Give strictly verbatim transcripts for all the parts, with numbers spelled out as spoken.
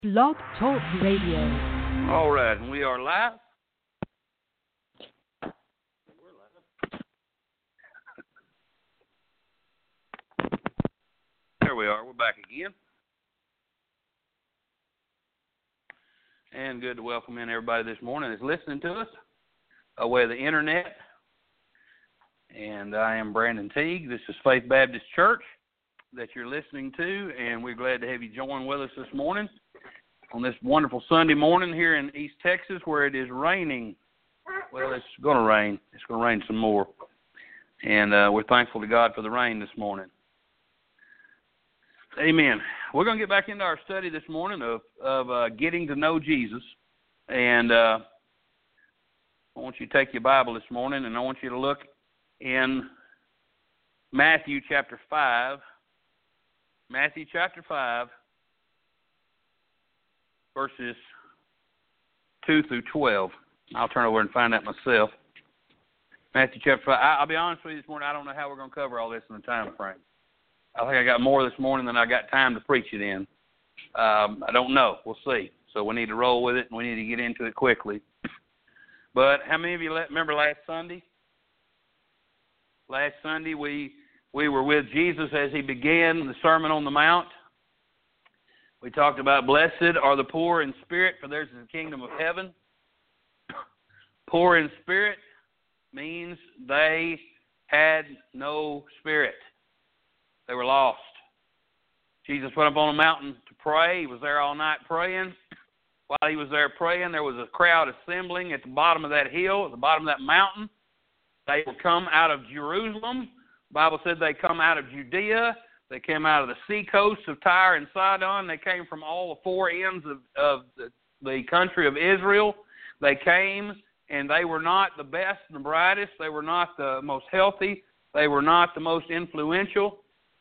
Blog Talk Radio. All right, and we are live. We're live. There we are. We're back again. And good to welcome in everybody this morning that's listening to us away the internet. And I am Brandon Teague. This is Faith Baptist Church that you're listening to, and we're glad to have you join with us this morning on this wonderful Sunday morning here in East Texas where it is raining. Well, it's going to rain. It's going to rain some more. And uh, we're thankful to God for the rain this morning. Amen. We're going to get back into our study this morning of, of uh, getting to know Jesus. And uh, I want you to take your Bible this morning, and I want you to look in Matthew chapter five. Matthew chapter five. Verses two through twelve. I'll turn over and find that myself. Matthew chapter five. I'll be honest with you this morning, I don't know how we're going to cover all this in the time frame. I think I got more this morning than I got time to preach it in. Um, I don't know. We'll see. So we need to roll with it, and we need to get into it quickly. But how many of you remember last Sunday? Last Sunday we we were with Jesus as he began the Sermon on the Mount. We talked about blessed are the poor in spirit, for theirs is the kingdom of heaven. Poor in spirit means they had no spirit. They were lost. Jesus went up on a mountain to pray. He was there all night praying. While he was there praying, there was a crowd assembling at the bottom of that hill, at the bottom of that mountain. They would come out of Jerusalem. The Bible said they come out of Judea. They came out of the sea coasts of Tyre and Sidon. They came from all the four ends of, of the, the country of Israel. They came, and they were not the best and the brightest. They were not the most healthy. They were not the most influential.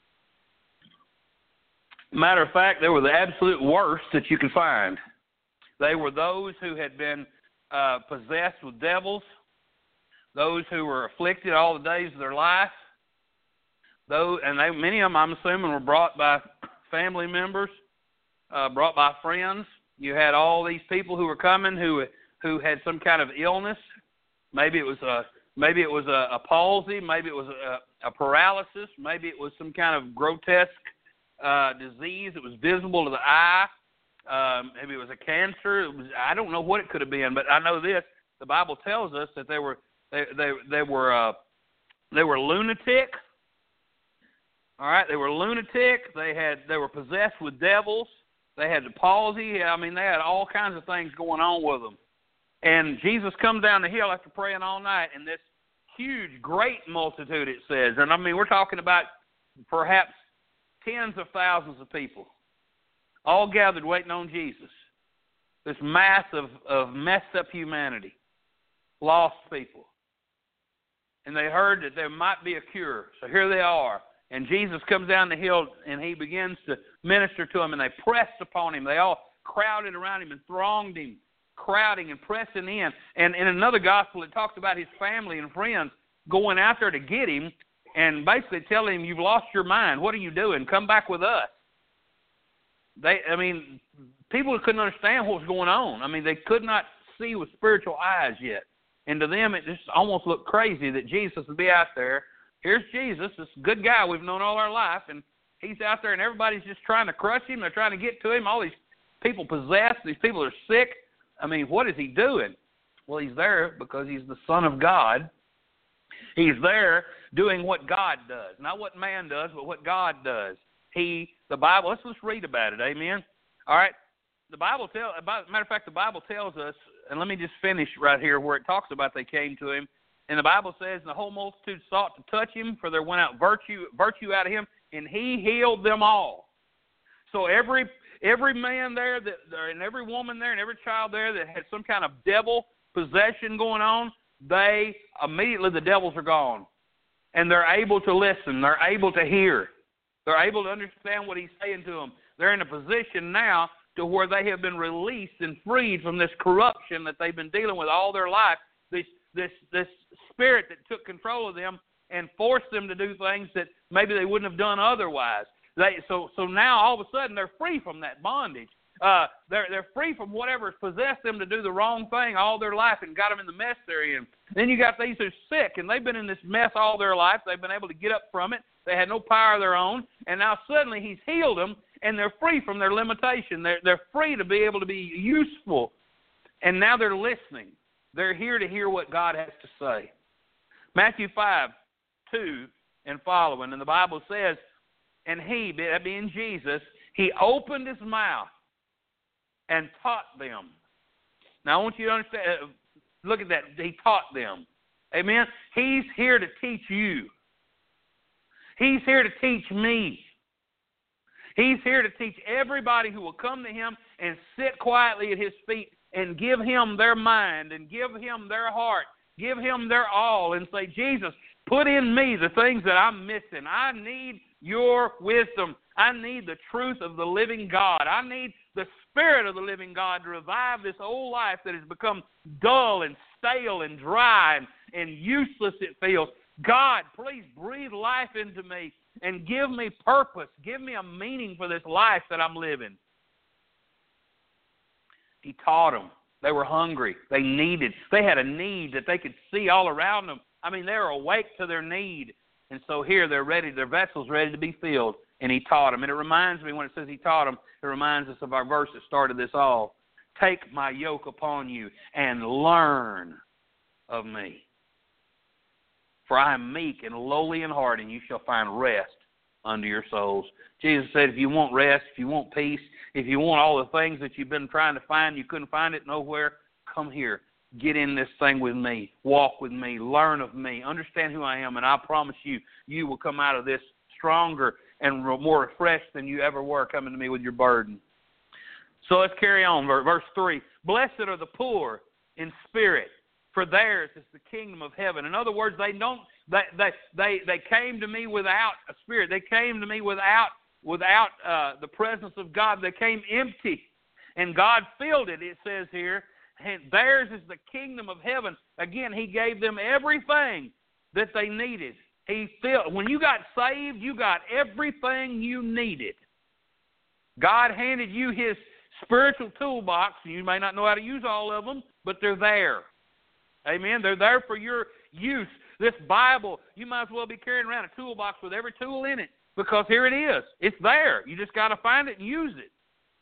Matter of fact, they were the absolute worst that you could find. They were those who had been uh, possessed with devils, those who were afflicted all the days of their life. Those, and they, many of them, I'm assuming, were brought by family members, uh, brought by friends. You had all these people who were coming who who had some kind of illness. Maybe it was a maybe it was a, a palsy. Maybe it was a, a paralysis. Maybe it was some kind of grotesque uh, disease that was visible to the eye. Um, maybe it was a cancer. It was, I don't know what it could have been, but I know this: the Bible tells us that they were they they they were uh, they were lunatics. All right, they were lunatic. They had they were possessed with devils. They had the palsy. I mean, they had all kinds of things going on with them. And Jesus comes down the hill after praying all night, and this huge, great multitude, it says. And I mean, we're talking about perhaps tens of thousands of people, all gathered waiting on Jesus. This mass of, of messed up humanity, lost people. And they heard that there might be a cure. So here they are. And Jesus comes down the hill, and he begins to minister to them, and they pressed upon him. They all crowded around him and thronged him, crowding and pressing in. And in another gospel, it talks about his family and friends going out there to get him and basically telling him, you've lost your mind. What are you doing? Come back with us. They, I mean, people couldn't understand what was going on. I mean, they could not see with spiritual eyes yet. And to them, it just almost looked crazy that Jesus would be out there. Here's Jesus, this good guy we've known all our life, and he's out there, and everybody's just trying to crush him. They're trying to get to him. All these people possessed. These people are sick. I mean, what is he doing? Well, he's there because he's the Son of God. He's there doing what God does. Not what man does, but what God does. He, the Bible, let's just read about it, amen? All right, the Bible tells, matter of fact, the Bible tells us, and let me just finish right here where it talks about they came to him. And the Bible says, the whole multitude sought to touch him, for there went out virtue virtue out of him, and he healed them all. So every every man there, that, and every woman there, and every child there that had some kind of devil possession going on, they, immediately the devils are gone. And they're able to listen. They're able to hear. They're able to understand what he's saying to them. They're in a position now to where they have been released and freed from this corruption that they've been dealing with all their life. This This this spirit that took control of them and forced them to do things that maybe they wouldn't have done otherwise. They, so so now all of a sudden they're free from that bondage. Uh, they're, they're free from whatever's possessed them to do the wrong thing all their life and got them in the mess they're in. Then you got these who are sick, and they've been in this mess all their life. They've been able to get up from it. They had no power of their own, and now suddenly he's healed them, and they're free from their limitation. They're, they're free to be able to be useful, and now they're listening. They're here to hear what God has to say. Matthew five, two and following, and the Bible says, and he, that being Jesus, he opened his mouth and taught them. Now, I want you to understand, look at that. He taught them. Amen? He's here to teach you. He's here to teach me. He's here to teach everybody who will come to him and sit quietly at his feet and give him their mind and give him their heart, give him their all, and say, Jesus, put in me the things that I'm missing. I need your wisdom. I need the truth of the living God. I need the Spirit of the living God to revive this old life that has become dull and stale and dry and, and useless it feels. God, please breathe life into me and give me purpose. Give me a meaning for this life that I'm living. He taught them. They were hungry. They needed. They had a need that they could see all around them. I mean, they were awake to their need. And so here they're ready, their vessel's ready to be filled. And he taught them. And it reminds me, when it says he taught them, it reminds us of our verse that started this all. Take my yoke upon you and learn of me. For I am meek and lowly in heart, and you shall find rest unto your souls. Jesus said, if you want rest, if you want peace, if you want all the things that you've been trying to find, you couldn't find it nowhere, come here. Get in this thing with me. Walk with me. Learn of me. Understand who I am, and I promise you, you will come out of this stronger and more refreshed than you ever were coming to me with your burden. So let's carry on. Verse three. Blessed are the poor in spirit, for theirs is the kingdom of heaven. In other words, they don't they they they, they came to me without a spirit. They came to me without without uh, the presence of God. They came empty, and God filled it. It says here, and theirs is the kingdom of heaven. Again, he gave them everything that they needed. He filled. When you got saved, you got everything you needed. God handed you his spiritual toolbox. You may not know how to use all of them, but they're there. Amen. They're there for your use. This Bible, you might as well be carrying around a toolbox with every tool in it, because here it is. It's there. You just got to find it and use it.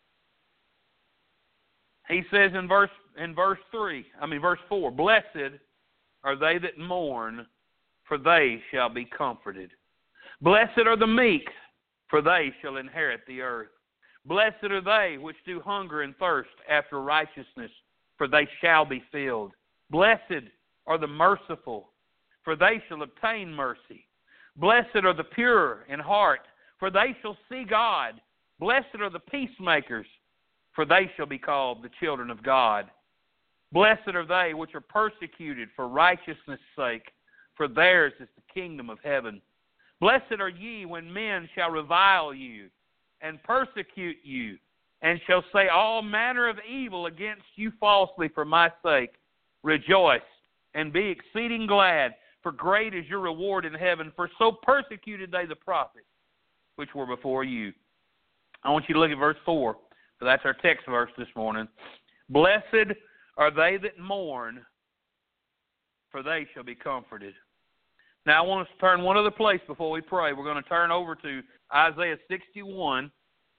He says in verse in verse three, I mean verse four, blessed are they that mourn, for they shall be comforted. Blessed are the meek, for they shall inherit the earth. Blessed are they which do hunger and thirst after righteousness, for they shall be filled. Blessed are the merciful, for they shall obtain mercy. Blessed are the pure in heart, for they shall see God. Blessed are the peacemakers, for they shall be called the children of God. Blessed are they which are persecuted for righteousness' sake, for theirs is the kingdom of heaven. Blessed are ye when men shall revile you, and persecute you, and shall say all manner of evil against you falsely for my sake. Rejoice, and be exceeding glad, for great is your reward in heaven, for so persecuted they the prophets which were before you. I want you to look at verse four. So that's our text verse this morning. Blessed are they that mourn, for they shall be comforted. Now, I want us to turn one other place before we pray. We're going to turn over to Isaiah sixty-one.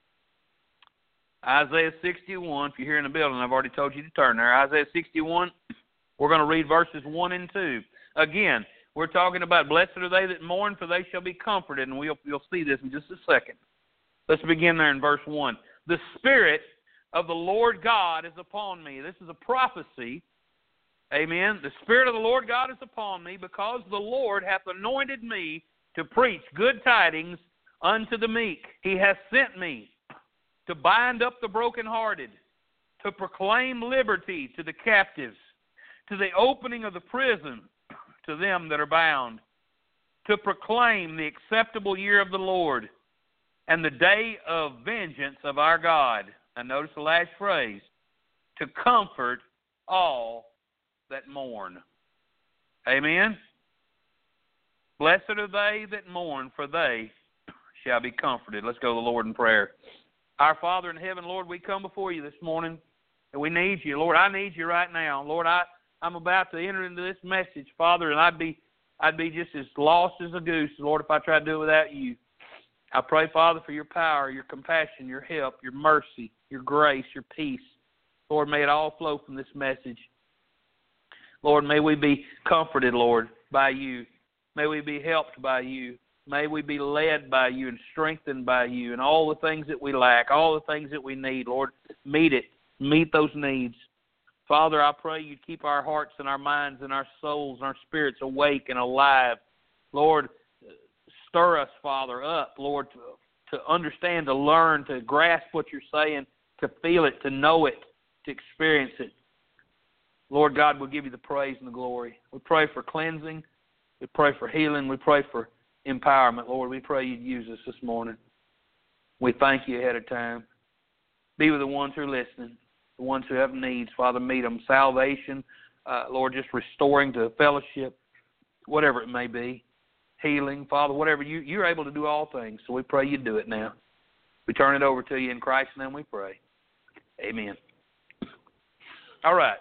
Isaiah sixty-one. If you're here in the building, I've already told you to turn there. Isaiah sixty-one. We're going to read verses one and two. Again, we're talking about blessed are they that mourn, for they shall be comforted. And we'll, you'll see this in just a second. Let's begin there in verse one. The Spirit of the Lord God is upon me. This is a prophecy. Amen. The Spirit of the Lord God is upon me, because the Lord hath anointed me to preach good tidings unto the meek. He hath sent me to bind up the brokenhearted, to proclaim liberty to the captives, to the opening of the prison to them that are bound, to proclaim the acceptable year of the Lord and the day of vengeance of our God. And notice the last phrase, to comfort all that mourn. Amen. Blessed are they that mourn, for they shall be comforted. Let's go to the Lord in prayer. Our Father in heaven, Lord, we come before you this morning, and we need you. Lord, I need you right now. Lord, I, I'm about to enter into this message, Father, and I'd be I'd be just as lost as a goose, Lord, if I tried to do it without you. I pray, Father, for your power, your compassion, your help, your mercy, your grace, your peace. Lord, may it all flow from this message. Lord, may we be comforted, Lord, by you. May we be helped by you. May we be led by you and strengthened by you, and all the things that we lack, all the things that we need, Lord, meet it. Meet those needs. Father, I pray you'd keep our hearts and our minds and our souls and our spirits awake and alive. Lord, stir us, Father, up, Lord, to, to understand, to learn, to grasp what you're saying, to feel it, to know it, to experience it. Lord God, we'll give you the praise and the glory. We pray for cleansing. We pray for healing. We pray for empowerment. Lord, we pray you'd use us this morning. We thank you ahead of time. Be with the ones who are listening, the ones who have needs. Father, meet them. Salvation, uh, Lord, just restoring to fellowship, whatever it may be. Healing, Father, whatever. You, you're able to do all things, so we pray you do it now. We turn it over to you in Christ's name we pray. Amen. All right.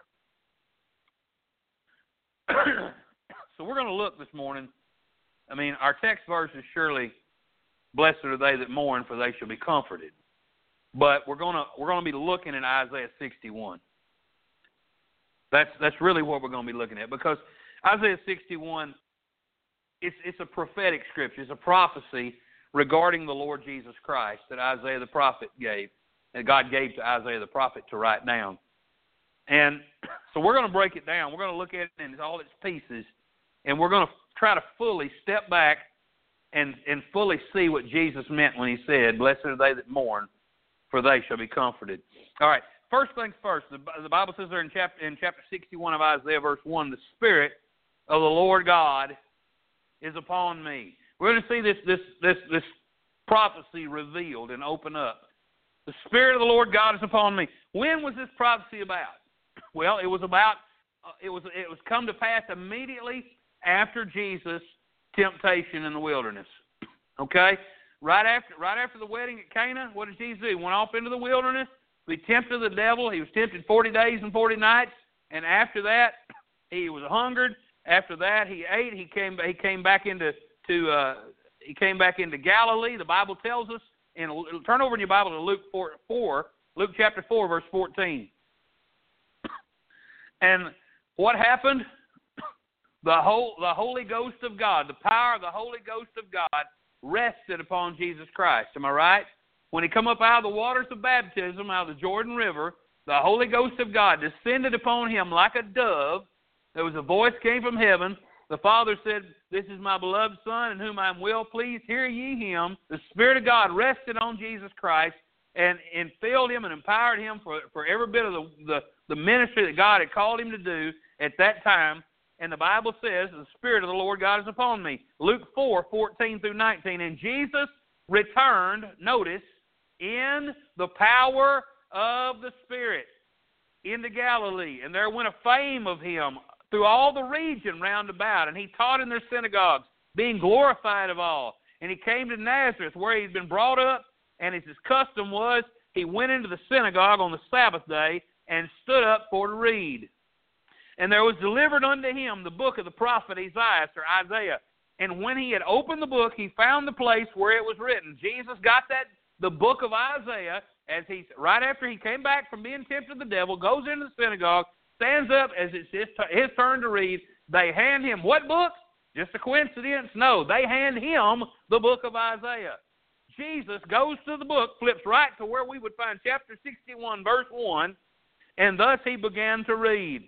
So we're going to look this morning. I mean, our text verse is surely, blessed are they that mourn, for they shall be comforted. But we're going to we're going to be looking at Isaiah sixty-one. That's that's really what we're going to be looking at, because Isaiah sixty-one, it's it's a prophetic scripture. It's a prophecy regarding the Lord Jesus Christ that Isaiah the prophet gave, that God gave to Isaiah the prophet to write down. And so we're going to break it down. We're going to look at it in all its pieces, and we're going to try to fully step back and, and fully see what Jesus meant when he said, blessed are they that mourn, for they shall be comforted. All right, first things first, the, the Bible says there in chapter, in chapter sixty-one of Isaiah, verse one, the Spirit of the Lord God is upon me. We're going to see this, this, this, this prophecy revealed and open up. The Spirit of the Lord God is upon me. When was this prophecy about? Well, it was about, uh, it was it was come to pass immediately after Jesus' temptation in the wilderness. Okay? Right after right after the wedding at Cana, what did Jesus do? He went off into the wilderness. He tempted the devil. He was tempted forty days and forty nights. And after that, he was hungered. After that, he ate. He came he came back into to uh, he came back into Galilee. The Bible tells us. And turn over in your Bible to Luke four, four Luke chapter four, verse fourteen. And what happened? The whole the Holy Ghost of God, the power of the Holy Ghost of God rested upon Jesus Christ. Am I right? When he come up out of the waters of baptism, out of the Jordan River, the Holy Ghost of God descended upon him like a dove. There was a voice came from heaven. The Father said, this is my beloved Son, in whom I am well pleased. Hear ye him. The Spirit of God rested on Jesus Christ and, and filled him and empowered him for, for every bit of the, the, the ministry that God had called him to do at that time. And the Bible says, the Spirit of the Lord God is upon me. Luke four, fourteen through nineteen. And Jesus returned, notice, in the power of the Spirit into Galilee. And there went a fame of him through all the region round about. And he taught in their synagogues, being glorified of all. And he came to Nazareth, where he'd been brought up. And as his custom was, he went into the synagogue on the Sabbath day and stood up for to read. And there was delivered unto him the book of the prophet Isaiah, or Isaiah. And when he had opened the book, he found the place where it was written. Jesus got that, the book of Isaiah, as he right after he came back from being tempted of the devil, goes into the synagogue, stands up as it's his, his turn to read. They hand him what book? Just a coincidence? No, they hand him the book of Isaiah. Jesus goes to the book, flips right to where we would find chapter sixty-one, verse one, and thus he began to read.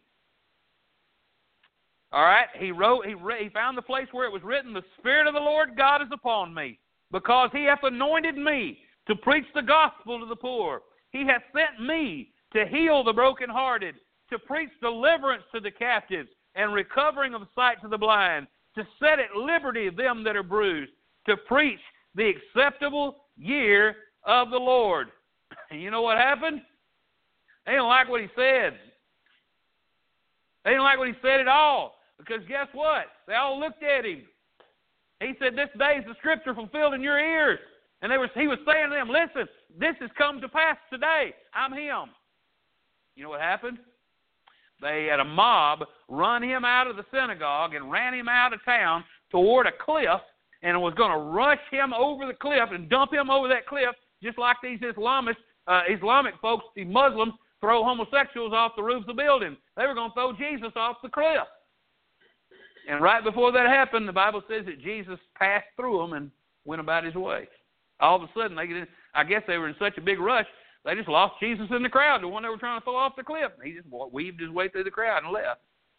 All right, he wrote. He, re, he found the place where it was written, the Spirit of the Lord God is upon me, because he hath anointed me to preach the gospel to the poor. He hath sent me to heal the brokenhearted, to preach deliverance to the captives, and recovering of sight to the blind, to set at liberty them that are bruised, to preach the acceptable year of the Lord. And you know what happened? They didn't like what he said. They didn't like what he said at all. Because guess what? They all looked at him. He said, this day is the scripture fulfilled in your ears. And they were, he was saying to them, listen, this has come to pass today. I'm him. You know what happened? They had a mob run him out of the synagogue and ran him out of town toward a cliff and was going to rush him over the cliff and dump him over that cliff, just like these Islamists, uh, Islamic folks, these Muslims, throw homosexuals off the roofs of buildings. They were going to throw Jesus off the cliff. And right before that happened, the Bible says that Jesus passed through them and went about his way. All of a sudden, they get, I guess they were in such a big rush, they just lost Jesus in the crowd, the one they were trying to throw off the cliff. He just weaved his way through the crowd and left.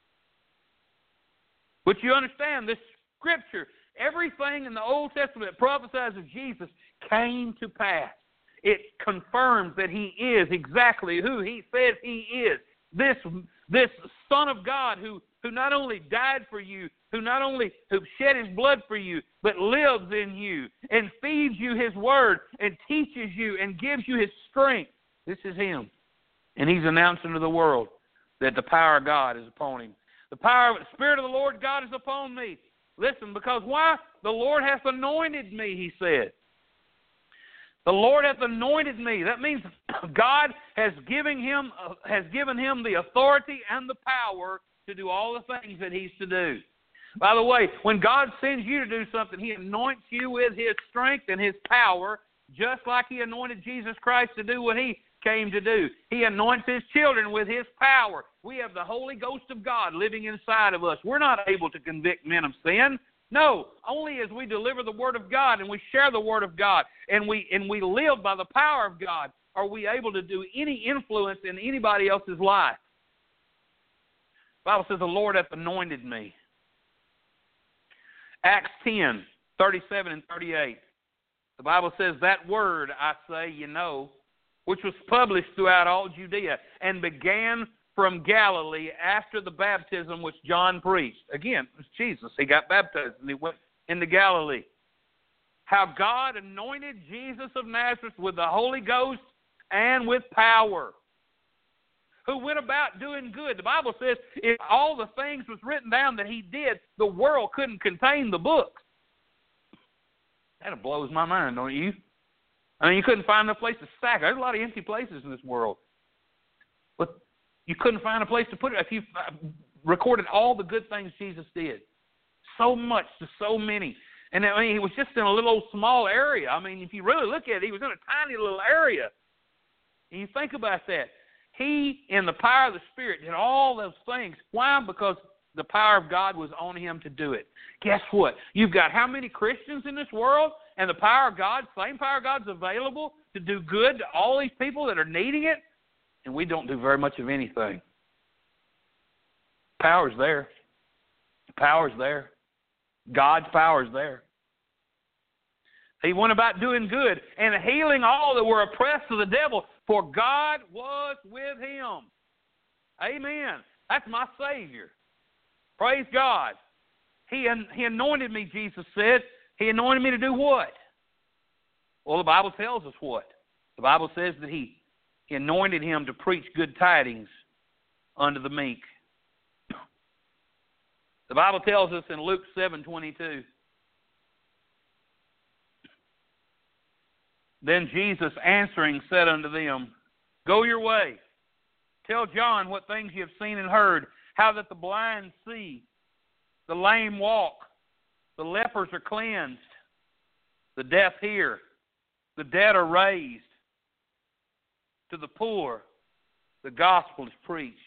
But you understand, this Scripture, everything in the Old Testament that prophesies of Jesus came to pass. It confirms that he is exactly who he says he is. This, this Son of God who, who not only died for you, who not only who shed his blood for you, but lives in you and feeds you his word and teaches you and gives you his strength. This is him. And he's announcing to the world that the power of God is upon him. The power of the Spirit of the Lord God is upon me. Listen, because why? The Lord hath anointed me, he said. The Lord hath anointed me. That means God has given him uh, has given him the authority and the power to do all the things that he's to do. By the way, when God sends you to do something, he anoints you with his strength and his power, just like he anointed Jesus Christ to do what he came to do. He anoints his children with his power. We have the Holy Ghost of God living inside of us. We're not able to convict men of sin. No, only as we deliver the Word of God and we share the Word of God and we and we live by the power of God are we able to do any influence in anybody else's life. The Bible says the Lord hath anointed me. Acts ten, thirty-seven and thirty-eight. The Bible says, that word, I say, you know, which was published throughout all Judea and began from Galilee after the baptism which John preached. Again, it was Jesus. He got baptized and he went into Galilee. How God anointed Jesus of Nazareth with the Holy Ghost and with power, who went about doing good. The Bible says if all the things was written down that he did, the world couldn't contain the books. That blows my mind, don't you? I mean, you couldn't find a place to stack. There's a lot of empty places in this world. But you couldn't find a place to put it if you recorded all the good things Jesus did. So much to so many. And I mean, he was just in a little small area. I mean, if you really look at it, he was in a tiny little area. And you think about that. He, in the power of the Spirit, did all those things. Why? Because the power of God was on him to do it. Guess what? You've got how many Christians in this world? And the power of God, same power of God's available to do good to all these people that are needing it. And we don't do very much of anything. Power's there. Power's there. God's power's there. He went about doing good and healing all that were oppressed of the devil, for God was with him. Amen. That's my Savior. Praise God. He, he anointed me, Jesus said. He anointed me to do what? Well, the Bible tells us what. The Bible says that he, he anointed him to preach good tidings unto the meek. The Bible tells us in Luke seven twenty-two. Then Jesus answering said unto them, Go your way. Tell John what things you have seen and heard, how that the blind see, the lame walk, the lepers are cleansed, the deaf hear, the dead are raised, to the poor the gospel is preached.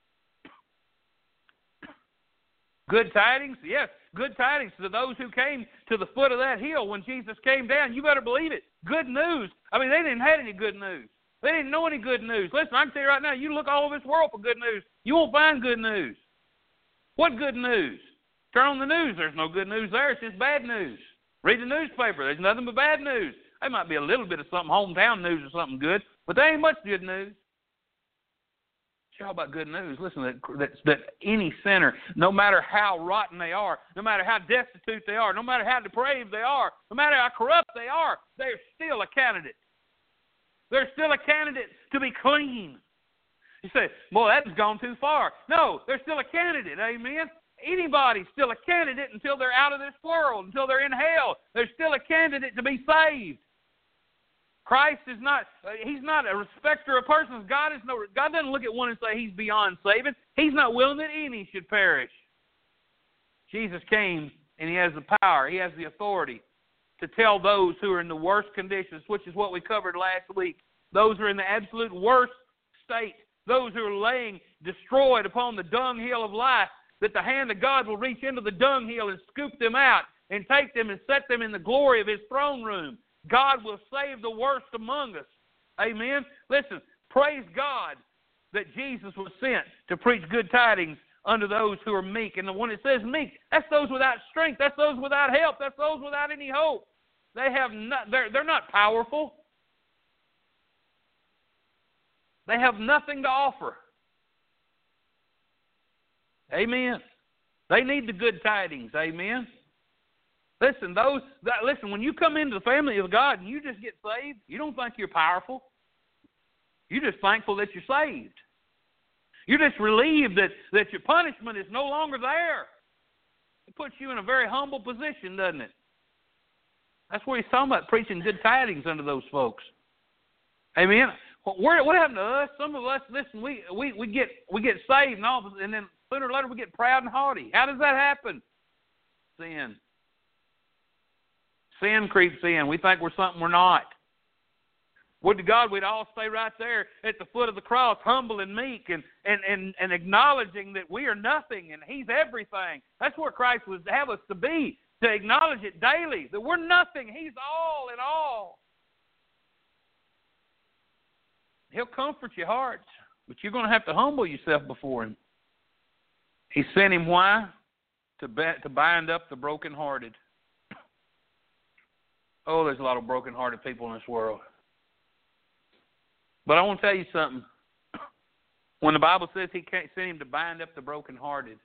Good tidings? Yes, good tidings to those who came to the foot of that hill when Jesus came down. You better believe it. Good news. I mean, they didn't have any good news. They didn't know any good news. Listen, I can tell you right now, you look all over this world for good news. You won't find good news. What good news? Turn on the news. There's no good news there. It's just bad news. Read the newspaper. There's nothing but bad news. There might be a little bit of something, hometown news or something good, but there ain't much good news. How about good news? Listen, that, that, that any sinner, no matter how rotten they are, no matter how destitute they are, no matter how depraved they are, no matter how corrupt they are, they're still a candidate. They're still a candidate to be clean. You say, boy, that's gone too far. No, they're still a candidate, amen? Anybody's still a candidate until they're out of this world, until they're in hell. They're still a candidate to be saved. Christ is not, he's not a respecter of persons. God is no, God doesn't look at one and say he's beyond saving. He's not willing that any should perish. Jesus came and he has the power, he has the authority to tell those who are in the worst conditions, which is what we covered last week. Those who are in the absolute worst state, those who are laying destroyed upon the dunghill of life, that the hand of God will reach into the dunghill and scoop them out and take them and set them in the glory of his throne room. God will save the worst among us. Amen? Listen, praise God that Jesus was sent to preach good tidings unto those who are meek. And when it says meek, that's those without strength. That's those without help. That's those without any hope. They have not, they're, they're not powerful. They have nothing to offer. Amen. They need the good tidings. Amen. Listen, those that, listen, when you come into the family of God and you just get saved, you don't think you're powerful. You're just thankful that you're saved. You're just relieved that, that your punishment is no longer there. It puts you in a very humble position, doesn't it? That's what he's talking about, preaching good tidings unto those folks. Amen. What, what happened to us? Some of us, listen, we, we, we get we get saved and all, and then sooner or later we get proud and haughty. How does that happen? Sin. Sin creeps in. We think we're something we're not. Would to God we'd all stay right there at the foot of the cross, humble and meek, and, and, and, and acknowledging that we are nothing and he's everything. That's what Christ would have us to be, to acknowledge it daily, that we're nothing. He's all in all. He'll comfort your hearts, but you're going to have to humble yourself before him. He sent him why? To, be, to bind up the brokenhearted. Oh, there's a lot of broken-hearted people in this world. But I want to tell you something. When the Bible says he sent him to bind up the brokenhearted,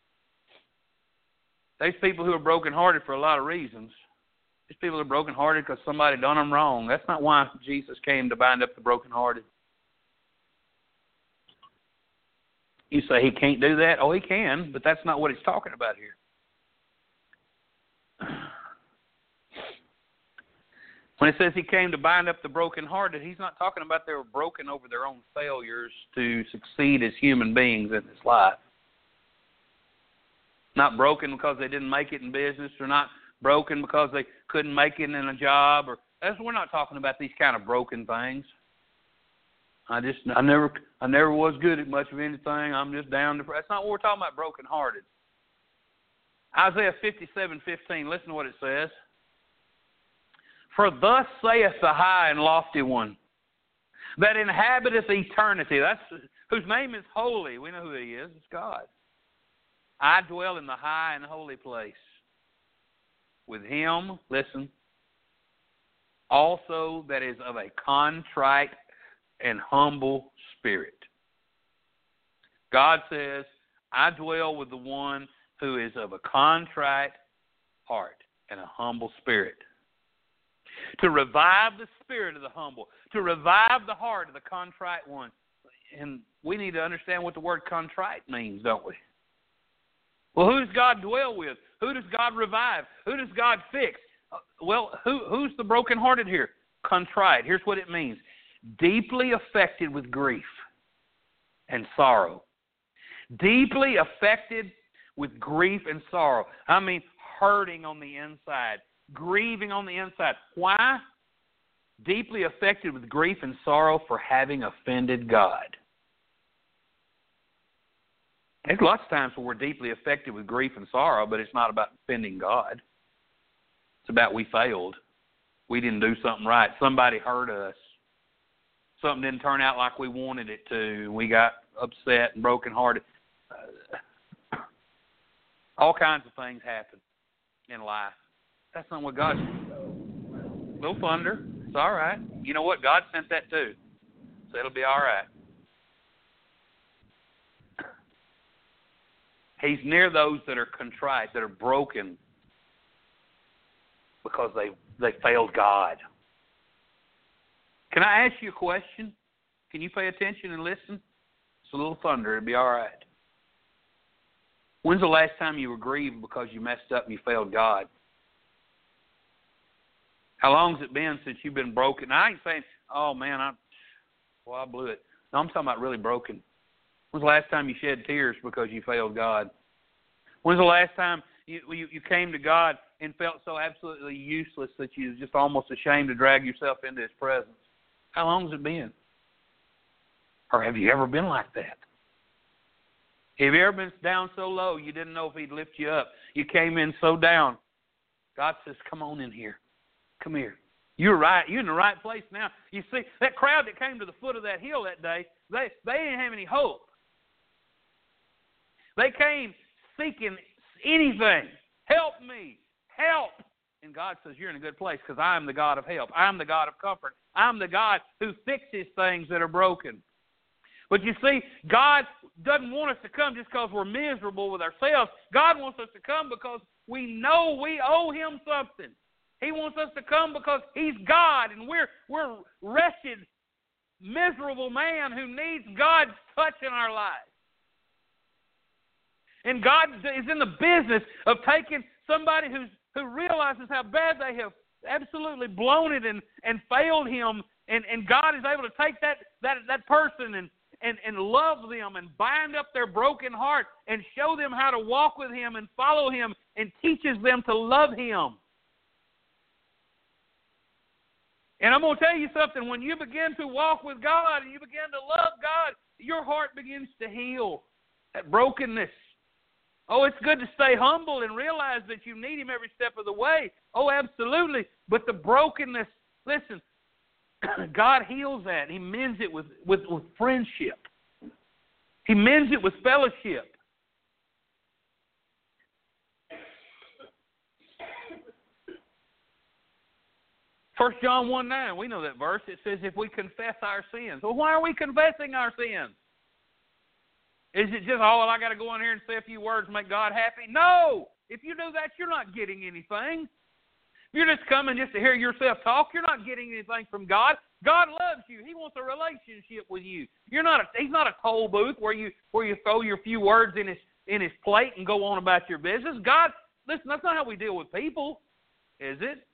there's people who are brokenhearted for a lot of reasons. There's people who are brokenhearted because somebody done them wrong. That's not why Jesus came to bind up the brokenhearted. You say he can't do that? Oh, he can, but that's not what he's talking about here. When it says he came to bind up the brokenhearted, he's not talking about they were broken over their own failures to succeed as human beings in this life. Not broken because they didn't make it in business, or not broken because they couldn't make it in a job. Or that's, we're not talking about these kind of broken things. I just, I never, I never was good at much of anything. I'm just down to. That's not what we're talking about. Brokenhearted. Isaiah fifty-seven fifteen. Listen to what it says. For thus saith the high and lofty one, that inhabiteth eternity. That's whose name is holy. We know who he is. It's God. I dwell in the high and holy place. With him, listen, also that is of a contrite and humble spirit. God says, I dwell with the one who is of a contrite heart and a humble spirit. To revive the spirit of the humble, to revive the heart of the contrite one. And we need to understand what the word contrite means, don't we? Well, who does God dwell with? Who does God revive? Who does God fix? Well, who, who's the brokenhearted here? Contrite. Here's what it means. Deeply affected with grief and sorrow. Deeply affected with grief and sorrow. I mean, hurting on the inside. Grieving on the inside. Why? Deeply affected with grief and sorrow for having offended God. There's lots of times where we're deeply affected with grief and sorrow, but it's not about offending God. It's about we failed. We didn't do something right. Somebody hurt us. Something didn't turn out like we wanted it to. We got upset and brokenhearted. Uh, all kinds of things happen in life. That's not what God said. A little thunder. It's all right. You know what? God sent that too. So it'll be all right. He's near those that are contrite, that are broken because they, they failed God. Can I ask you a question? Can you pay attention and listen? It's a little thunder. It'll be all right. When's the last time you were grieved because you messed up and you failed God? How long has it been since you've been broken? Now, I ain't saying, oh, man, I, well, I blew it. No, I'm talking about really broken. When's the last time you shed tears because you failed God? When's the last time you, you, you came to God and felt so absolutely useless that you was just almost ashamed to drag yourself into His presence? How long has it been? Or have you ever been like that? Have you ever been down so low you didn't know if He'd lift you up? You came in so down. God says, come on in here. Come here. You're right. You're in the right place now. You see, that crowd that came to the foot of that hill that day, they, they didn't have any hope. They came seeking anything. Help me. Help. And God says, you're in a good place because I am the God of help. I am the God of comfort. I'm the God who fixes things that are broken. But you see, God doesn't want us to come just because we're miserable with ourselves. God wants us to come because we know we owe Him something. He wants us to come because He's God, and we're we're wretched, miserable man who needs God's touch in our lives. And God is in the business of taking somebody who's who realizes how bad they have absolutely blown it and, and failed Him, and, and God is able to take that that, that person and And, and love them and bind up their broken heart and show them how to walk with Him and follow Him and teaches them to love Him. And I'm going to tell you something. When you begin to walk with God and you begin to love God, your heart begins to heal that brokenness. Oh, it's good to stay humble and realize that you need Him every step of the way. Oh, absolutely. But the brokenness, listen, God heals that. He mends it with, with, with friendship. He mends it with fellowship. First John one nine, we know that verse. It says if we confess our sins. Well, why are we confessing our sins? Is it just, oh, well, I got to go in here and say a few words and make God happy? No! If you do that, you're not getting anything. You're just coming just to hear yourself talk. You're not getting anything from God. God loves you. He wants a relationship with you. You're not. A, he's not a toll booth where you where you throw your few words in his in his plate and go on about your business. God, listen, that's not how we deal with people, is it?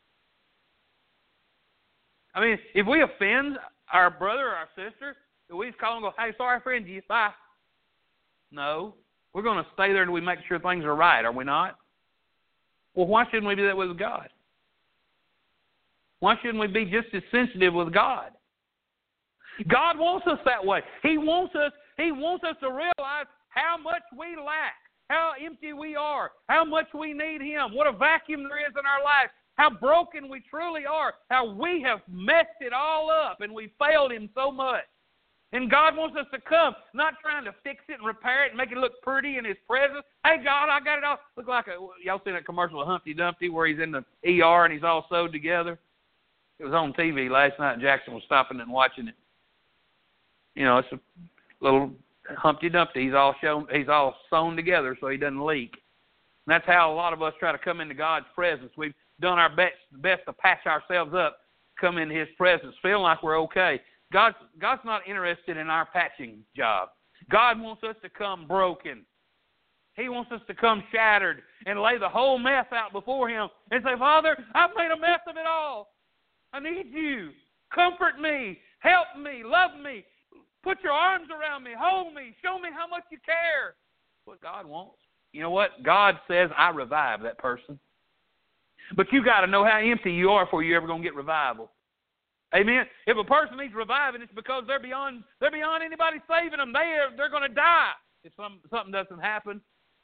I mean, if we offend our brother or our sister, we just call them and go, hey, sorry, friend, you, bye. No. We're going to stay there until we make sure things are right, are we not? Well, why shouldn't we do that with God? Why shouldn't we be just as sensitive with God? God wants us that way. He wants us, He wants us to realize how much we lack, how empty we are, how much we need Him, what a vacuum there is in our life, how broken we truly are, how we have messed it all up and we failed Him so much. And God wants us to come, not trying to fix it and repair it and make it look pretty in His presence. Hey, God, I got it all. Look like a, y'all seen that commercial of Humpty Dumpty where he's in the E R and he's all sewed together? It was on T V last night. Jackson was stopping and watching it. You know, it's a little Humpty Dumpty. He's all shown, he's all sewn together so he doesn't leak. And that's how a lot of us try to come into God's presence. We've done our best, best to patch ourselves up, come into His presence, feeling like we're okay. God's, God's not interested in our patching job. God wants us to come broken. He wants us to come shattered and lay the whole mess out before Him and say, Father, I've made a mess of it all. I need You. Comfort me. Help me. Love me. Put Your arms around me. Hold me. Show me how much You care. That's what God wants. You know what? God says, I revive that person. But you got to know how empty you are before you're ever going to get revival. Amen. If a person needs reviving, it's because they're beyond they're beyond anybody saving them. They are, they're going to die if some, something doesn't happen.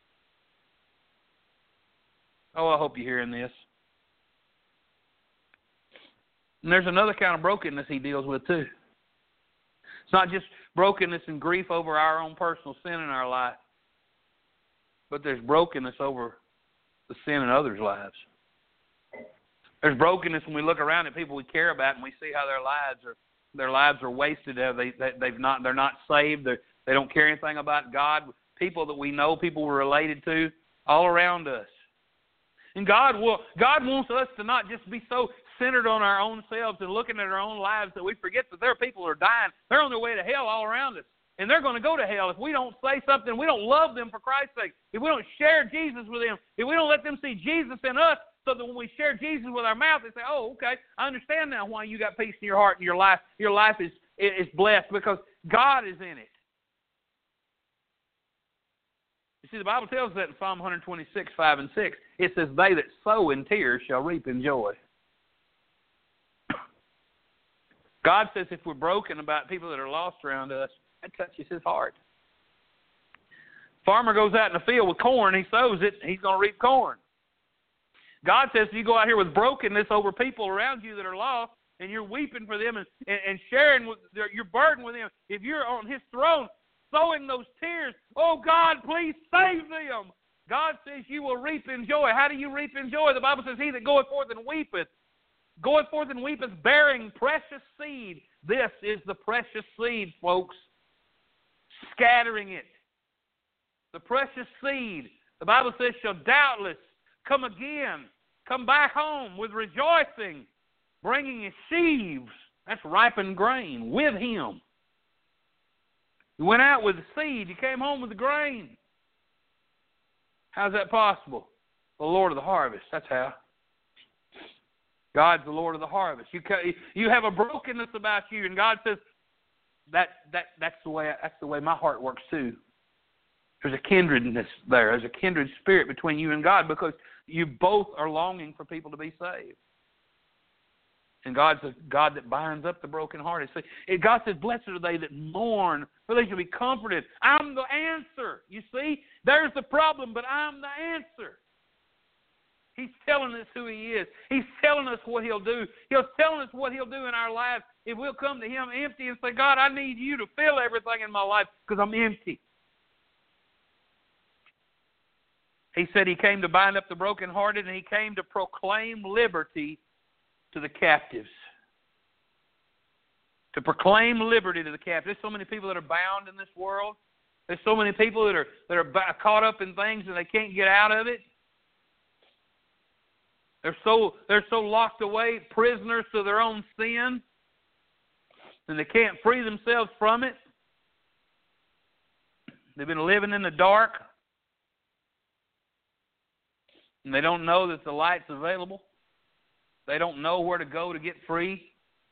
Oh, I hope you're hearing this. And there's another kind of brokenness He deals with too. It's not just brokenness and grief over our own personal sin in our life, but there's brokenness over the sin in others' lives. There's brokenness when we look around at people we care about and we see how their lives are their lives are wasted. They, they they've not they're not saved. They they don't care anything about God. People that we know, people we're related to, all around us. And God will God wants us to not just be so centered on our own selves and looking at our own lives that we forget that there are people who are dying. They're on their way to hell all around us. And they're going to go to hell if we don't say something, we don't love them for Christ's sake, if we don't share Jesus with them, if we don't let them see Jesus in us, so that when we share Jesus with our mouth, they say, oh, okay, I understand now why you got peace in your heart and your life, your life is, is blessed because God is in it. You see, the Bible tells us that in Psalm one twenty-six, five and six. It says, they that sow in tears shall reap in joy. God says if we're broken about people that are lost around us, that touches his heart. Farmer goes out in the field with corn, he sows it, he's going to reap corn. God says if you go out here with brokenness over people around you that are lost, and you're weeping for them and, and, and sharing with their, your burden with them, if you're on his throne sowing those tears, oh God, please save them. God says you will reap in joy. How do you reap in joy? The Bible says he that goeth forth and weepeth, goeth forth and weepeth, bearing precious seed. This is the precious seed, folks. Scattering it. The precious seed, the Bible says, shall doubtless come again, come back home with rejoicing, bringing his sheaves, that's ripened grain, with him. You went out with the seed, you came home with the grain. How's that possible? The Lord of the harvest, that's how. God's the Lord of the harvest. You you have a brokenness about you, and God says, that that that's the way that's the way my heart works too. There's a kindredness there. There's a kindred spirit between you and God because you both are longing for people to be saved. And God's a God that binds up the brokenhearted. See, God says, blessed are they that mourn, for they shall be comforted. I'm the answer. You see, there's the problem, but I'm the answer. He's telling us who he is. He's telling us what he'll do. He's telling us what he'll do in our lives if we'll come to him empty and say, God, I need you to fill everything in my life because I'm empty. He said he came to bind up the brokenhearted, and he came to proclaim liberty to the captives. To proclaim liberty to the captives. There's so many people that are bound in this world. There's so many people that are that are caught up in things and they can't get out of it. They're so they're so locked away, prisoners to their own sin, and they can't free themselves from it. They've been living in the dark. And they don't know that the light's available. They don't know where to go to get free.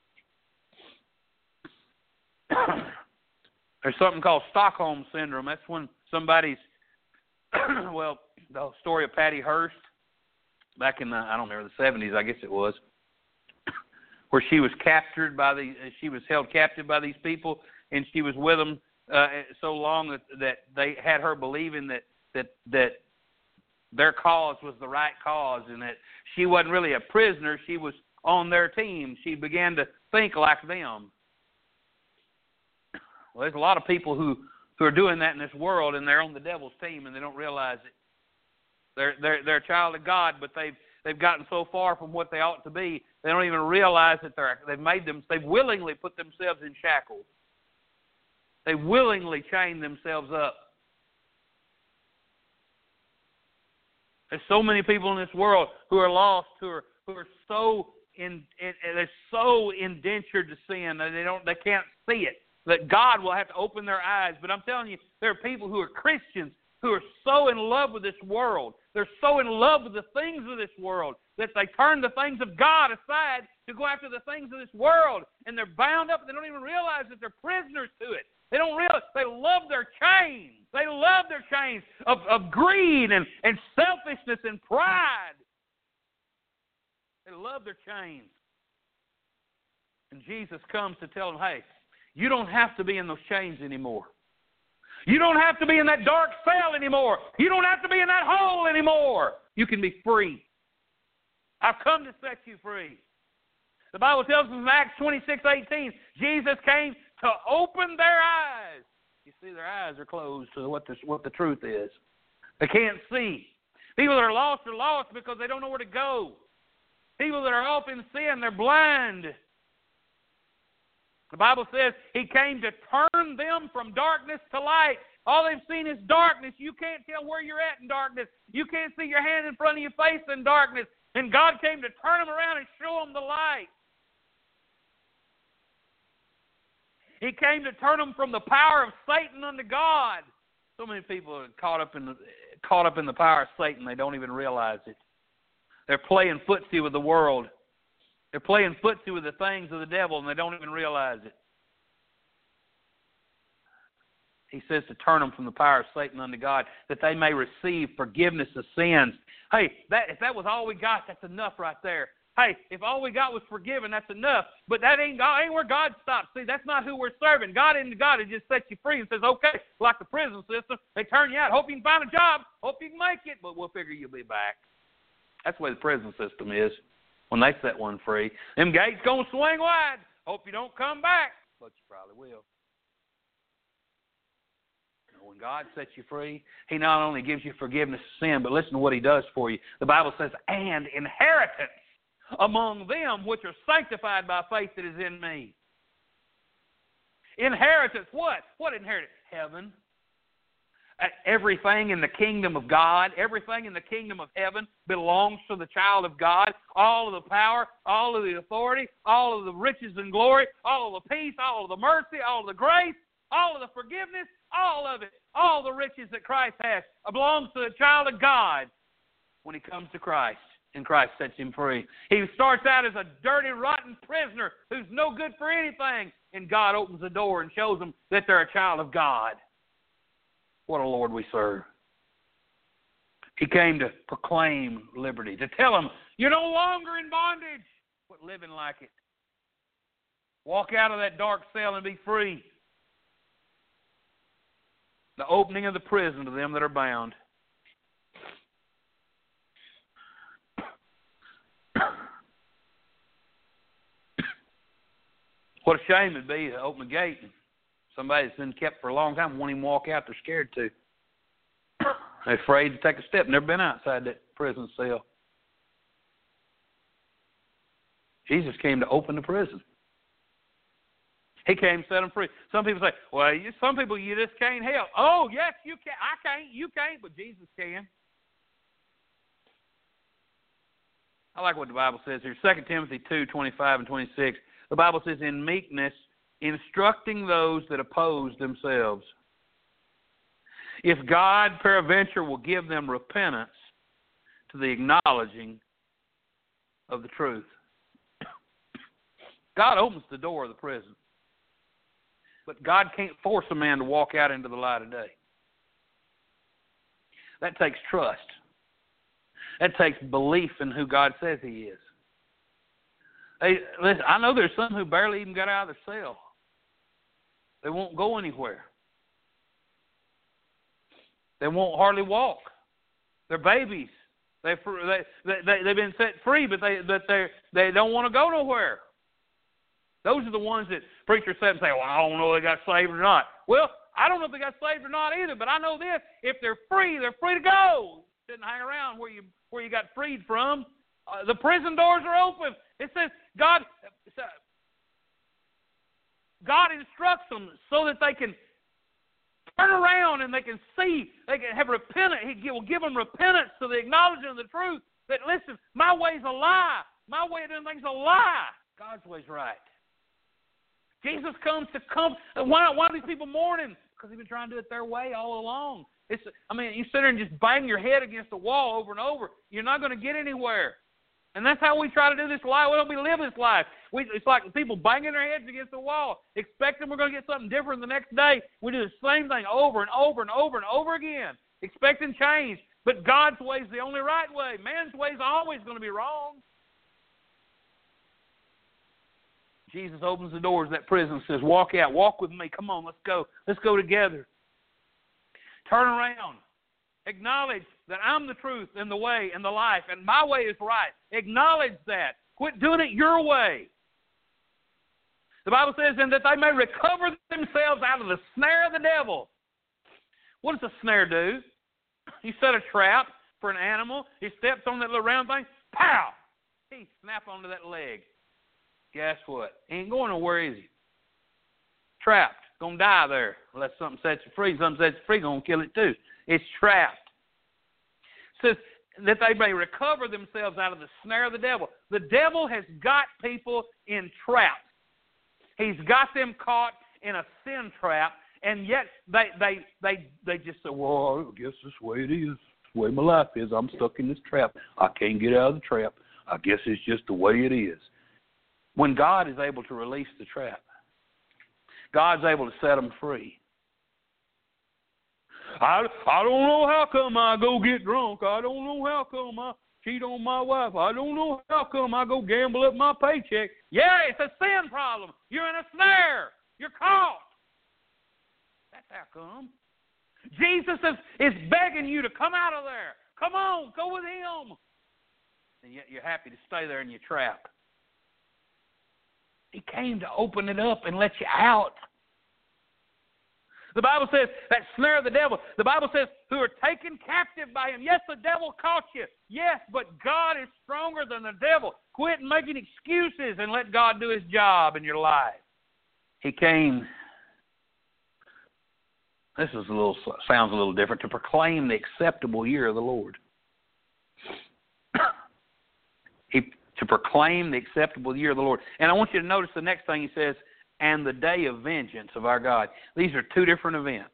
There's something called Stockholm Syndrome. That's when somebody's, well, the story of Patty Hearst, back in the, I don't remember, the seventies, I guess it was, where she was captured by the, she was held captive by these people, and she was with them uh, so long that, that they had her believing that, that, that their cause was the right cause and that she wasn't really a prisoner. She was on their team. She began to think like them. Well, there's a lot of people who, who are doing that in this world, and they're on the devil's team, and they don't realize it. They're they're they're a child of God, but they've they've gotten so far from what they ought to be, they don't even realize that they're they've made them. They've willingly put themselves in shackles. They willingly chain themselves up. There's so many people in this world who are lost, who are who are so in, in they're so indentured to sin that they don't they can't see it. That God will have to open their eyes. But I'm telling you, there are people who are Christians who are so in love with this world. They're so in love with the things of this world that they turn the things of God aside to go after the things of this world, and they're bound up. And they don't even realize that they're prisoners to it. They don't realize they love their chains. They love their chains of, of greed and, and selfishness and pride. They love their chains. And Jesus comes to tell them, hey, you don't have to be in those chains anymore. You don't have to be in that dark cell anymore. You don't have to be in that hole anymore. You can be free. I've come to set you free. The Bible tells us in Acts twenty-six eighteen, Jesus came to open their eyes. You see, their eyes are closed to what the, what the truth is. They can't see. People that are lost are lost because they don't know where to go. People that are off in sin, they're blind. The Bible says he came to turn them from darkness to light. All they've seen is darkness. You can't tell where you're at in darkness. You can't see your hand in front of your face in darkness. And God came to turn them around and show them the light. He came to turn them from the power of Satan unto God. So many people are caught up in the, caught up in the power of Satan. They don't even realize it. They're playing footsie with the world. They're playing footsie with the things of the devil, and they don't even realize it. He says to turn them from the power of Satan unto God, that they may receive forgiveness of sins. Hey, that, if that was all we got, that's enough right there. Hey, if all we got was forgiven, that's enough. But that ain't, ain't where God stops. See, that's not who we're serving. God isn't God who just sets you free and says, okay, like the prison system, they turn you out. Hope you can find a job. Hope you can make it, but we'll figure you'll be back. That's the way the prison system is when they set one free. Them gates going to swing wide. Hope you don't come back, but you probably will. When God sets you free, He not only gives you forgiveness of sin, but listen to what He does for you. The Bible says, and inheritance among them which are sanctified by faith that is in me. Inheritance, what? What inheritance? Heaven. Everything in the kingdom of God, everything in the kingdom of heaven belongs to the child of God. All of the power, all of the authority, all of the riches and glory, all of the peace, all of the mercy, all of the grace, all of the forgiveness, all of it, all the riches that Christ has belongs to the child of God when he comes to Christ, and Christ sets him free. He starts out as a dirty, rotten prisoner who's no good for anything, and God opens the door and shows them that they're a child of God. What a Lord we serve. He came to proclaim liberty, to tell them, you're no longer in bondage, but living like it. Walk out of that dark cell and be free. The opening of the prison to them that are bound. What a shame it'd be to open the gate and somebody that's been kept for a long time won't even walk out. They're scared to. They're afraid to take a step. Never been outside that prison cell. Jesus came to open the prison. He came to set them free. Some people say, well, you, some people you just can't help. Oh, yes, you can. I can't. You can't, but Jesus can. I like what the Bible says here. Second Timothy two, twenty-five and twenty-six. The Bible says, in meekness, instructing those that oppose themselves. If God peradventure will give them repentance to the acknowledging of the truth. God opens the door of the prison. But God can't force a man to walk out into the light of day. That takes trust. That takes belief in who God says He is. Hey, listen, I know there's some who barely even got out of their cell. They won't go anywhere. They won't hardly walk. They're babies. They they they they've been set free, but they but they they don't want to go nowhere. Those are the ones that preachers sit and say, well, I don't know if they got saved or not. Well, I don't know if they got saved or not either, but I know this. If they're free, they're free to go. Shouldn't hang around where you where you got freed from. Uh, the prison doors are open. It says God, God instructs them so that they can turn around and they can see, they can have repentance. He will give them repentance to the acknowledgement of the truth that, listen, my way's a lie. My way of doing things is a lie. God's way's right. Jesus comes to come. Why, why are these people mourning? Because they've been trying to do it their way all along. It's, I mean, you sit there and just bang your head against the wall over and over. You're not going to get anywhere. And that's how we try to do this life. We don't we live this life. We, it's like people banging their heads against the wall, expecting we're going to get something different the next day. We do the same thing over and over and over and over again, expecting change. But God's way is the only right way. Man's way is always going to be wrong. Jesus opens the doors of that prison and says, walk out, walk with me. Come on, let's go. Let's go together. Turn around. Acknowledge that I'm the truth and the way and the life, and my way is right. Acknowledge that. Quit doing it your way. The Bible says, and that they may recover themselves out of the snare of the devil. What does a snare do? You set a trap for an animal. He steps on that little round thing. Pow! He snaps onto that leg. Guess what? He ain't going nowhere, is he? Trapped. Going to die there. Unless something sets you free. Something sets you free, going to kill it too. It's trapped. It says that they may recover themselves out of the snare of the devil. The devil has got people in traps. He's got them caught in a sin trap, and yet they they they, they just say, well, I guess this way it is. the way my life is. I'm stuck in this trap. I can't get out of the trap. I guess it's just the way it is. When God is able to release the trap, God's able to set them free. I, I don't know how come I go get drunk. I don't know how come I cheat on my wife. I don't know how come I go gamble up my paycheck. Yeah, it's a sin problem. You're in a snare. You're caught. That's how come. Jesus is, is begging you to come out of there. Come on, go with him. And yet you're happy to stay there in your trap. He came to open it up and let you out. The Bible says that snare of the devil. The Bible says who are taken captive by him. Yes, the devil caught you. Yes, but God is stronger than the devil. Quit making excuses and let God do his job in your life. He came, this is a little sounds a little different, to proclaim the acceptable year of the Lord. he, to proclaim the acceptable year of the Lord. And I want you to notice the next thing he says, and the day of vengeance of our God. These are two different events.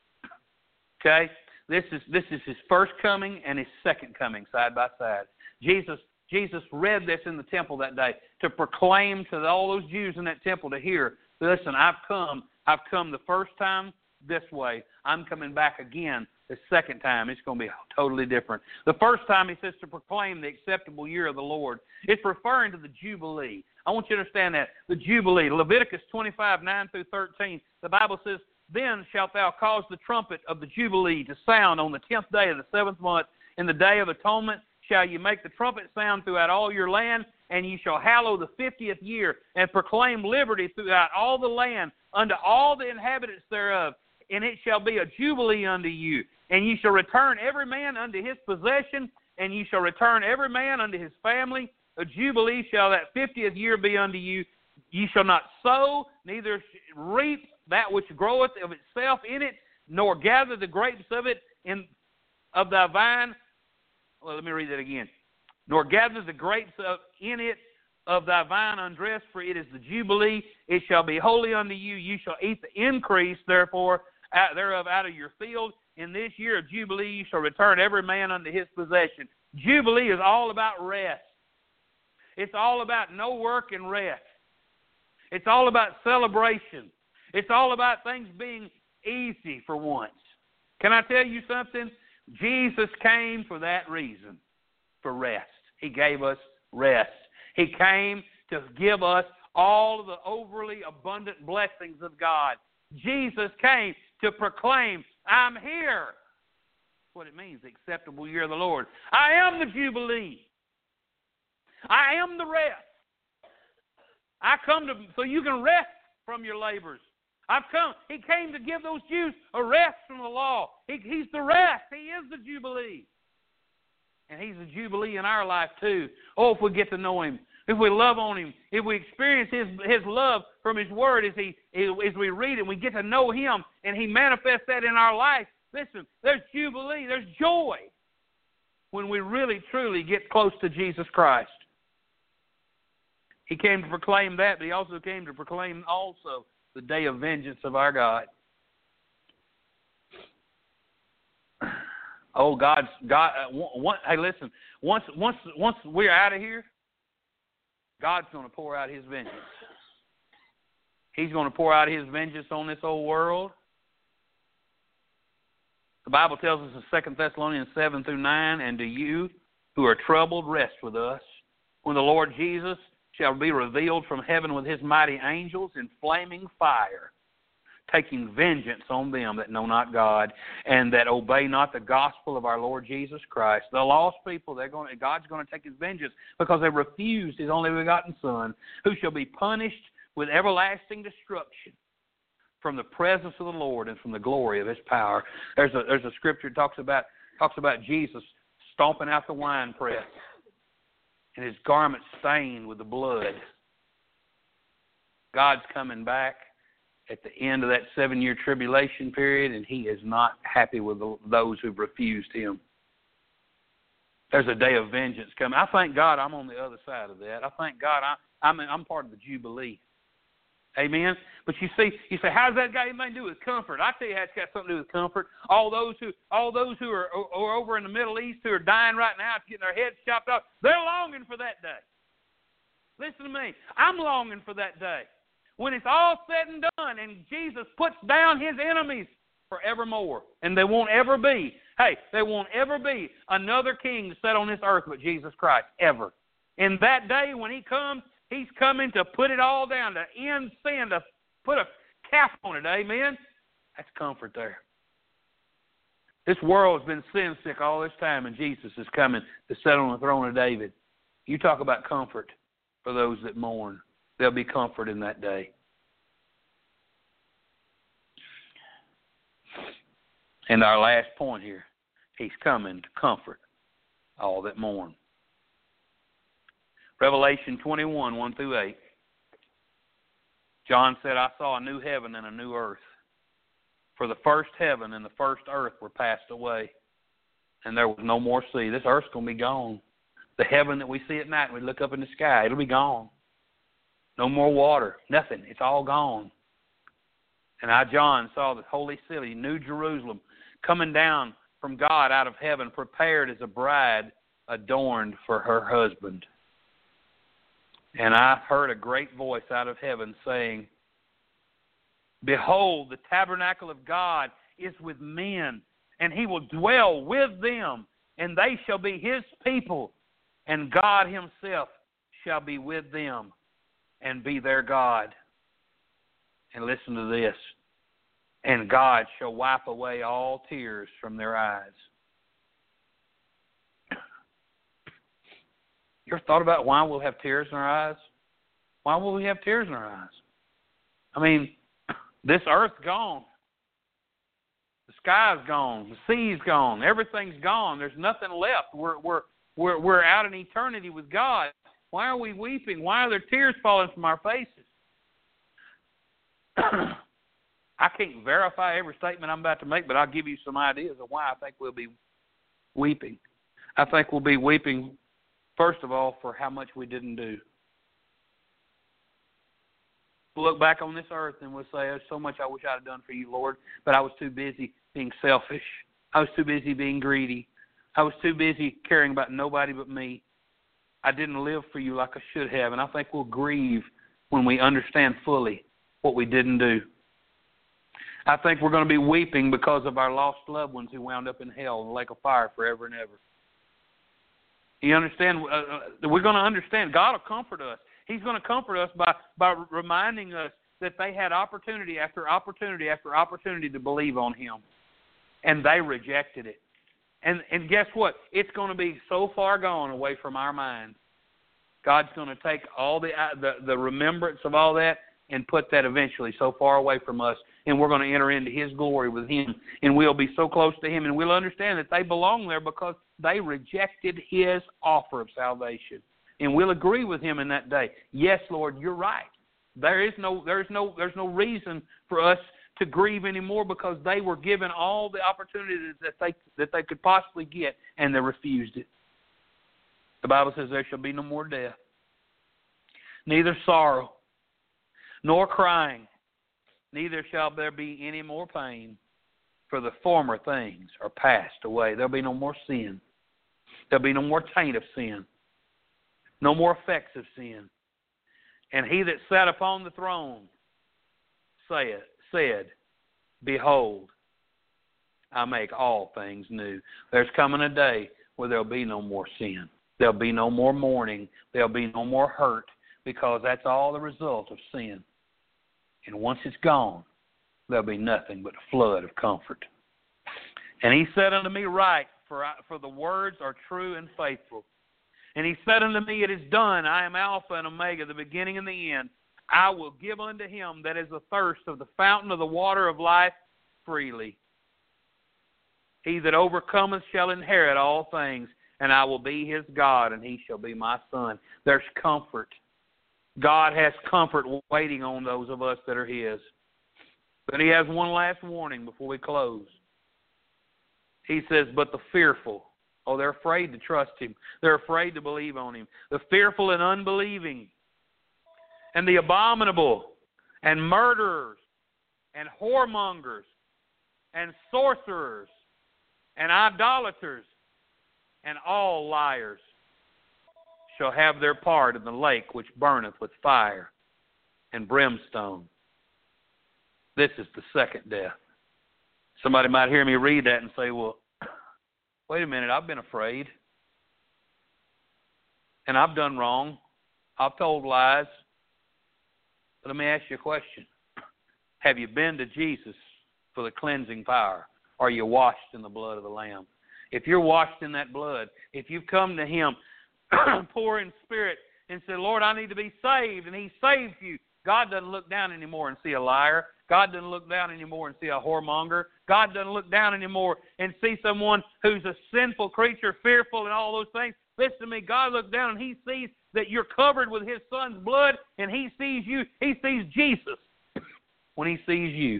Okay? This is this is his first coming and his second coming side by side. Jesus Jesus read this in the temple that day to proclaim to all those Jews in that temple to hear, listen, I've come. I've come the first time this way. I'm coming back again the second time. It's going to be totally different. The first time he says to proclaim the acceptable year of the Lord. It's referring to the Jubilee. I want you to understand that. The Jubilee. Leviticus twenty-five, nine through thirteen. The Bible says, then shalt thou cause the trumpet of the Jubilee to sound on the tenth day of the seventh month. In the day of atonement shall you make the trumpet sound throughout all your land, and ye shall hallow the fiftieth year, and proclaim liberty throughout all the land unto all the inhabitants thereof. And it shall be a jubilee unto you. And ye shall return every man unto his possession, and ye shall return every man unto his family. A jubilee shall that fiftieth year be unto you. Ye shall not sow, neither reap that which groweth of itself in it, nor gather the grapes of it in of thy vine. Well, let me read that again. Nor gather the grapes of in it of thy vine undressed, for it is the jubilee. It shall be holy unto you. You shall eat the increase, therefore, out, thereof out of your field. In this year of jubilee you shall return every man unto his possession. Jubilee is all about rest. It's all about no work and rest. It's all about celebration. It's all about things being easy for once. Can I tell you something? Jesus came for that reason, for rest. He gave us rest. He came to give us all of the overly abundant blessings of God. Jesus came to proclaim, I'm here. That's what it means, the acceptable year of the Lord. I am the Jubilee. I am the rest. I come to so you can rest from your labors. I've come. He came to give those Jews a rest from the law. He, he's the rest. He is the Jubilee. And he's the Jubilee in our life too. Oh, if we get to know him, if we love on him, if we experience his his love from his word as he as we read it, we get to know him and he manifests that in our life. Listen, there's Jubilee, there's joy when we really truly get close to Jesus Christ. He came to proclaim that, but he also came to proclaim also the day of vengeance of our God. Oh, God's God. Uh, one, hey, listen. Once, once, once we're out of here, God's going to pour out His vengeance. He's going to pour out His vengeance on this old world. The Bible tells us in Second Thessalonians seven through nine, and to you who are troubled, rest with us, when the Lord Jesus shall be revealed from heaven with his mighty angels in flaming fire, taking vengeance on them that know not God and that obey not the gospel of our Lord Jesus Christ. The lost people, they're going to, God's going to take his vengeance because they refused his only begotten Son, who shall be punished with everlasting destruction from the presence of the Lord and from the glory of his power. There's a, there's a scripture that talks about, talks about Jesus stomping out the winepress, and his garment stained with the blood. God's coming back at the end of that seven-year tribulation period, and he is not happy with the, those who've refused him. There's a day of vengeance coming. I thank God I'm on the other side of that. I thank God I, I'm, I'm part of the Jubilee. Amen? But you see, you say, how's that got anything to do with comfort? I tell you how it's got something to do with comfort. All those who all those who are, are over in the Middle East who are dying right now, getting their heads chopped off, they're longing for that day. Listen to me. I'm longing for that day. When it's all said and done and Jesus puts down his enemies forevermore. And there won't ever be, hey, there won't ever be another king to sit on this earth but Jesus Christ, ever. In that day when he comes, he's coming to put it all down, to end sin, to put a cap on it, amen? That's comfort there. This world has been sin sick all this time, and Jesus is coming to sit on the throne of David. You talk about comfort for those that mourn. There'll be comfort in that day. And our last point here, he's coming to comfort all that mourn. Revelation twenty-one, one through eight. John said, I saw a new heaven and a new earth. For the first heaven and the first earth were passed away, and there was no more sea. This earth's going to be gone. The heaven that we see at night, we look up in the sky, it'll be gone. No more water, nothing. It's all gone. And I, John, saw the holy city, New Jerusalem, coming down from God out of heaven, prepared as a bride adorned for her husband. And I heard a great voice out of heaven saying, Behold, the tabernacle of God is with men, and he will dwell with them, and they shall be his people, and God himself shall be with them and be their God. And listen to this. And God shall wipe away all tears from their eyes. You ever thought about why we'll have tears in our eyes? Why will we have tears in our eyes? I mean, this earth's gone. The sky's gone. The sea's gone. Everything's gone. There's nothing left. We're we're we're we're out in eternity with God. Why are we weeping? Why are there tears falling from our faces? I can't verify every statement I'm about to make, but I'll give you some ideas of why I think we'll be weeping. I think we'll be weeping, first of all, for how much we didn't do. We'll look back on this earth and we'll say, there's so much I wish I'd have done for you, Lord, but I was too busy being selfish. I was too busy being greedy. I was too busy caring about nobody but me. I didn't live for you like I should have, and I think we'll grieve when we understand fully what we didn't do. I think we're going to be weeping because of our lost loved ones who wound up in hell in the lake of fire forever and ever. You understand? Uh, we're going to understand. God will comfort us. He's going to comfort us by, by reminding us that they had opportunity after opportunity after opportunity to believe on him, and they rejected it. And and guess what? It's going to be so far gone away from our mind. God's going to take all the, the the remembrance of all that and put that eventually so far away from us, and we're going to enter into his glory with him, and we'll be so close to him, and we'll understand that they belong there because they rejected his offer of salvation. And we'll agree with him in that day. Yes, Lord, you're right. There is no there's no there's no reason for us to grieve anymore because they were given all the opportunities that they that they could possibly get, and they refused it. The Bible says there shall be no more death, neither sorrow, nor crying, neither shall there be any more pain, for the former things are passed away. There'll be no more sin. There'll be no more taint of sin, no more effects of sin. And he that sat upon the throne said, said, Behold, I make all things new. There's coming a day where there'll be no more sin. There'll be no more mourning. There'll be no more hurt, because that's all the result of sin. And once it's gone, there'll be nothing but a flood of comfort. And he said unto me, Write, for, I, for the words are true and faithful. And he said unto me, It is done. I am Alpha and Omega, the beginning and the end. I will give unto him that is athirst of the fountain of the water of life freely. He that overcometh shall inherit all things, and I will be his God, and he shall be my son. There's comfort. God has comfort waiting on those of us that are his. But he has one last warning before we close. He says, But the fearful, oh, they're afraid to trust him. They're afraid to believe on him. The fearful and unbelieving, and the abominable, and murderers and whoremongers and sorcerers and idolaters and all liars shall have their part in the lake which burneth with fire and brimstone. This is the second death. Somebody might hear me read that and say, well, wait a minute, I've been afraid. And I've done wrong. I've told lies. But let me ask you a question. Have you been to Jesus for the cleansing power? Are you washed in the blood of the Lamb? If you're washed in that blood, if you've come to Him, poor in spirit, and said, Lord, I need to be saved, and He saved you, God doesn't look down anymore and see a liar. God doesn't look down anymore and see a whoremonger. God doesn't look down anymore and see someone who's a sinful creature, fearful, and all those things. Listen to me. God looks down and He sees that you're covered with His Son's blood, and He sees you. He sees Jesus when He sees you.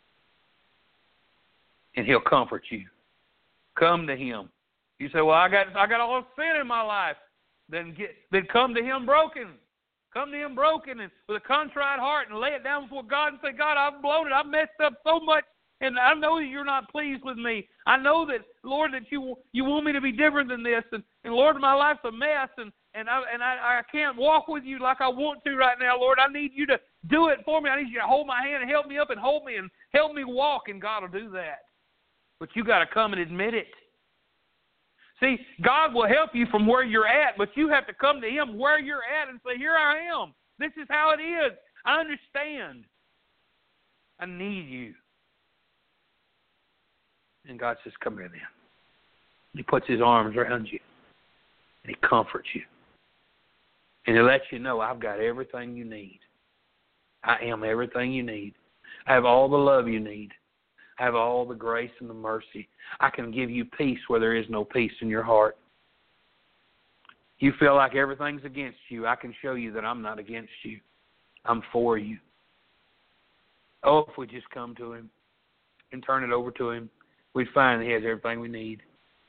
And He'll comfort you. Come to Him. You say, well, I got I got all sin in my life. Then get then come to Him broken. Come to Him broken and with a contrite heart and lay it down before God and say, God, I've blown it. I've messed up so much, and I know that You're not pleased with me. I know that, Lord, that You you want me to be different than this, and, and Lord, my life's a mess, and and I and I, I can't walk with You like I want to right now, Lord. I need You to do it for me. I need You to hold my hand and help me up and hold me and help me walk, and God will do that. But you got to come and admit it. See, God will help you from where you're at, but you have to come to Him where you're at and say, here I am. This is how it is. I understand. I need You. And God says, come here then. He puts His arms around you, and He comforts you. And He lets you know, I've got everything you need. I am everything you need. I have all the love you need. I have all the grace and the mercy. I can give you peace where there is no peace in your heart. You feel like everything's against you. I can show you that I'm not against you. I'm for you. Oh, if we just come to Him and turn it over to Him, we'd find that He has everything we need.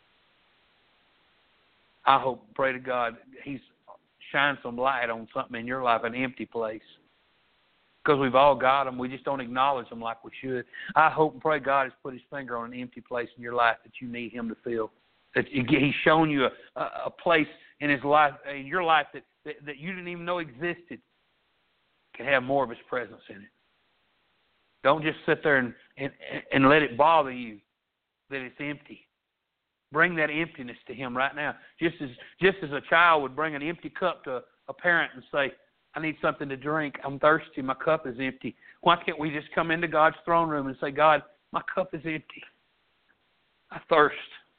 I hope, pray to God, He's shine some light on something in your life, an empty place. Because we've all got them. We just don't acknowledge them like we should. I hope and pray God has put His finger on an empty place in your life that you need Him to fill. That He's shown you a, a place in His life, in your life that, that, that you didn't even know existed, can have more of His presence in it. Don't just sit there and, and, and let it bother you that it's empty. Bring that emptiness to Him right now. Just as just as a child would bring an empty cup to a parent and say, I need something to drink. I'm thirsty. My cup is empty. Why can't we just come into God's throne room and say, God, my cup is empty. I thirst.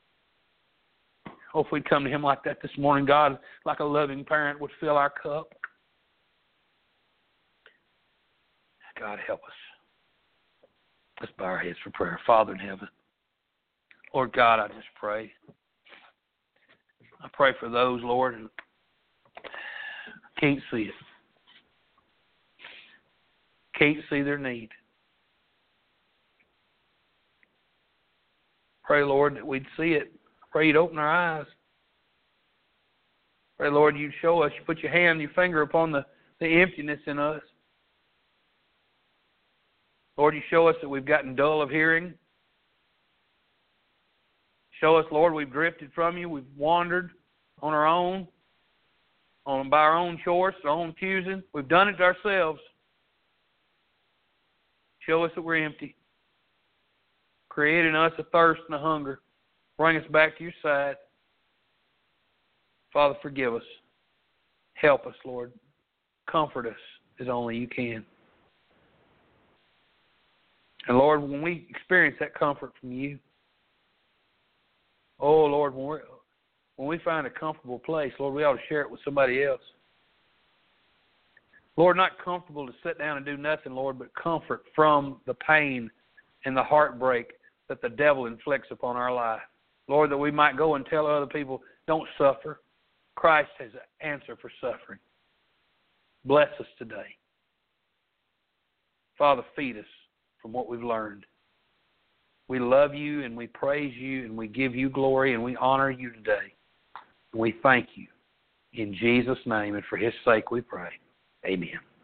Hope we'd come to Him like that this morning. God, like a loving parent, would fill our cup. God, help us. Let's bow our heads for prayer. Father in heaven, Lord God, I just pray. I pray for those, Lord, who can't see it. Can't see their need. Pray, Lord, that we'd see it. Pray You'd open our eyes. Pray, Lord, You'd show us. You put your hand, your finger upon the, the emptiness in us. Lord, You show us that we've gotten dull of hearing. Show us, Lord, we've drifted from You. We've wandered on our own, on by our own choice, our own choosing. We've done it to ourselves. Show us that we're empty. Create in us a thirst and a hunger. Bring us back to Your side. Father, forgive us. Help us, Lord. Comfort us as only You can. And Lord, when we experience that comfort from You, oh Lord, when, we're, when we find a comfortable place, Lord, we ought to share it with somebody else. Lord, not comfortable to sit down and do nothing, Lord, but comfort from the pain and the heartbreak that the devil inflicts upon our life. Lord, that we might go and tell other people, don't suffer. Christ has an answer for suffering. Bless us today. Father, feed us from what we've learned. We love You and we praise You and we give You glory and we honor You today. And we thank You. In Jesus' name and for His sake we pray. Amen.